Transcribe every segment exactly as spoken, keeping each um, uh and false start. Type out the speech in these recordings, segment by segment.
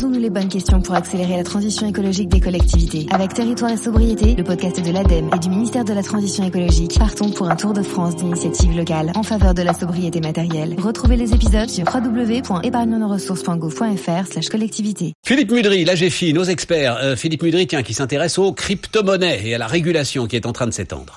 Posons-nous les bonnes questions pour accélérer la transition écologique des collectivités. Avec Territoire et Sobriété, le podcast de l'ADEME et du ministère de la Transition écologique, partons pour un tour de France d'initiatives locales en faveur de la sobriété matérielle. Retrouvez les épisodes sur w w w point épargne nos ressources point gouv point f r slash collectivité. Philippe Mudry, l'A G F I, nos experts. Euh, Philippe Mudry, tiens, qui s'intéresse aux crypto-monnaies et à la régulation qui est en train de s'étendre.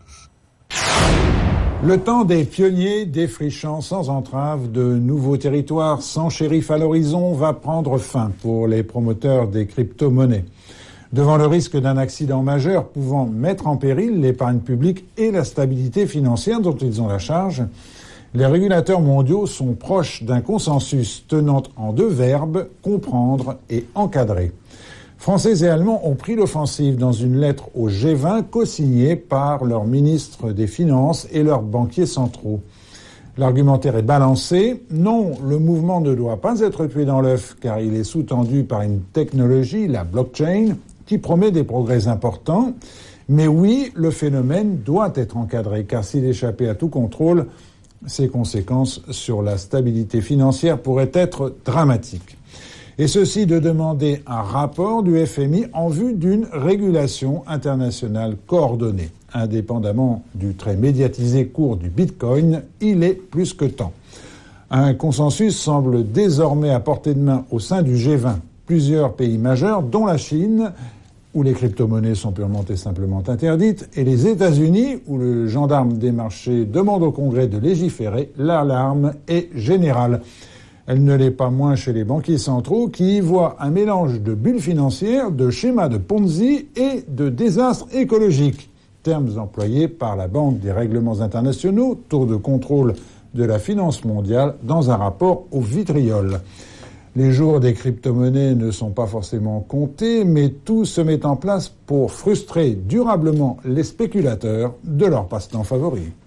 Le temps des pionniers défrichant sans entrave de nouveaux territoires sans shérif à l'horizon va prendre fin pour les promoteurs des crypto-monnaies. Devant le risque d'un accident majeur pouvant mettre en péril l'épargne publique et la stabilité financière dont ils ont la charge, les régulateurs mondiaux sont proches d'un consensus tenant en deux verbes, comprendre et encadrer. Français et Allemands ont pris l'offensive dans une lettre au G vingt co-signée par leurs ministres des Finances et leurs banquiers centraux. L'argumentaire est balancé. Non, le mouvement ne doit pas être tué dans l'œuf car il est sous-tendu par une technologie, la blockchain, qui promet des progrès importants. Mais oui, le phénomène doit être encadré car s'il échappait à tout contrôle, ses conséquences sur la stabilité financière pourraient être dramatiques. Et ceci de demander un rapport du F M I en vue d'une régulation internationale coordonnée. Indépendamment du très médiatisé cours du Bitcoin, il est plus que temps. Un consensus semble désormais à portée de main au sein du G vingt. Plusieurs pays majeurs, dont la Chine, où les crypto-monnaies sont purement et simplement interdites, et les États-Unis, où le gendarme des marchés demande au Congrès de légiférer, l'alarme est générale. Elle ne l'est pas moins chez les banquiers centraux qui y voient un mélange de bulles financières, de schémas de Ponzi et de désastres écologiques. Termes employés par la Banque des règlements internationaux, tour de contrôle de la finance mondiale, dans un rapport au vitriol. Les jours des crypto-monnaies ne sont pas forcément comptés, mais tout se met en place pour frustrer durablement les spéculateurs de leur passe-temps favori.